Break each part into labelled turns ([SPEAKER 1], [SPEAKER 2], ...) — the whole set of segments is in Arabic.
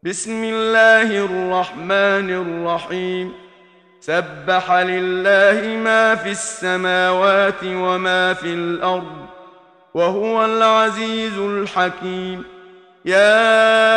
[SPEAKER 1] بسم الله الرحمن الرحيم. سبح لله ما في السماوات وما في الأرض وهو العزيز الحكيم. يا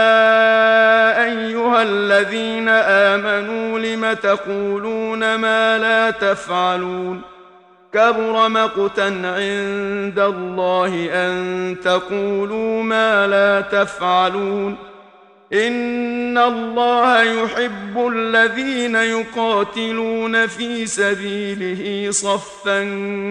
[SPEAKER 1] أيها الذين آمنوا لم تقولون ما لا تفعلون؟ كبر مقتا عند الله أن تقولوا ما لا تفعلون. إن الله يحب الذين يقاتلون في سبيله صفا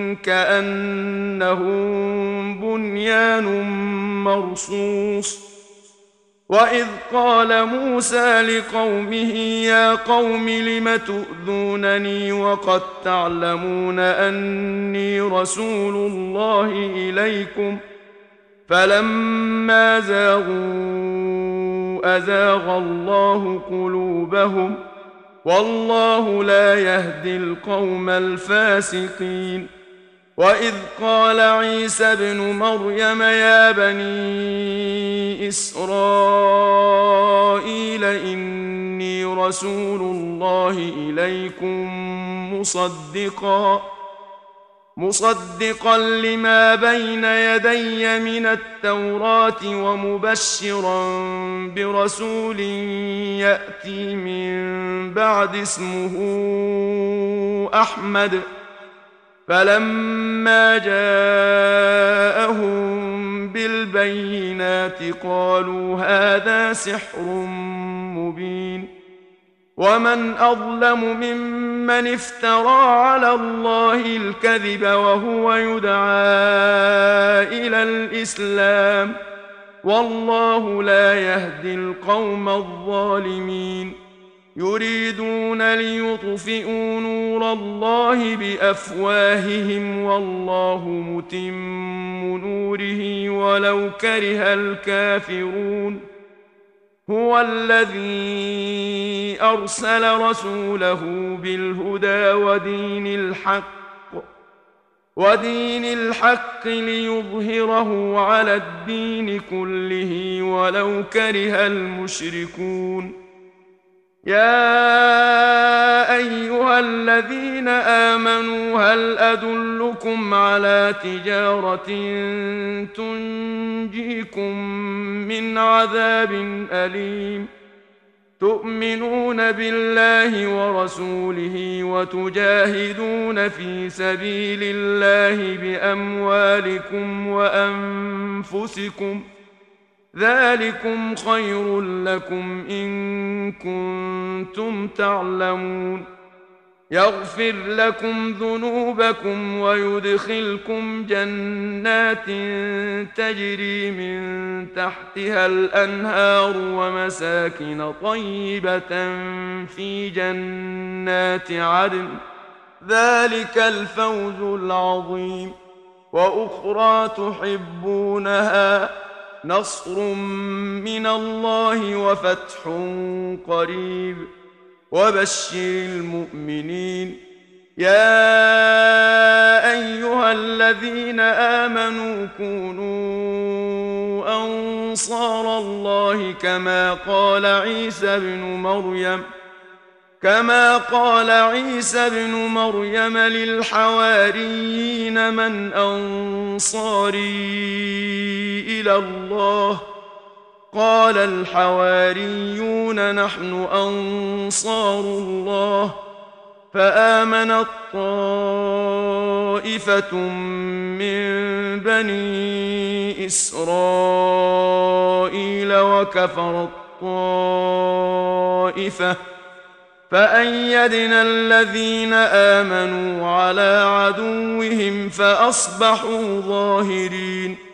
[SPEAKER 1] كأنهم بنيان مرصوص. وإذ قال موسى لقومه يا قوم لم تؤذونني وقد تعلمون أني رسول الله إليكم فلما زاغوا أزاغ الله قلوبهم والله لا يهدي القوم الفاسقين. وإذ قال عيسى ابن مريم يا بني إسرائيل إني رسول الله إليكم مصدقا لما بين يدي من التوراة ومبشرا برسول يأتي من بعد اسمه أحمد. فلما جاءهم بالبينات قالوا هذا سحر مبين. ومن أظلم ممن افترى على الله الكذب وهو يدعى إلى الإسلام والله لا يهدي القوم الظالمين. يريدون ليطفئوا نور الله بأفواههم والله متم نوره ولو كره الكافرون. هو الذي أرسل رسوله بالهدى ودين الحق ليظهره على الدين كله ولو كره المشركون. يا أيها الذين آمنوا هل أدلكم على تجارة تنجيكم من عذاب أليم؟ تؤمنون بالله ورسوله وتجاهدون في سبيل الله بأموالكم وأنفسكم ذلكم خير لكم إن كنتم تعلمون. يغفر لكم ذنوبكم ويدخلكم جنات تجري من تحتها الأنهار ومساكن طيبة في جنات عدن ذلك الفوز العظيم. وأخرى تحبونها نصر من الله وفتح قريب وبشر المؤمنين. يا أيها الذين آمنوا كونوا أنصار الله كما قال عيسى بن مريم للحواريين من أنصاري إلى الله؟ قال الحواريون نحن أنصار الله. فآمنت طائفة من بني إسرائيل وكفرت طائفة فأيدنا الذين آمنوا على عدوهم فأصبحوا ظاهرين.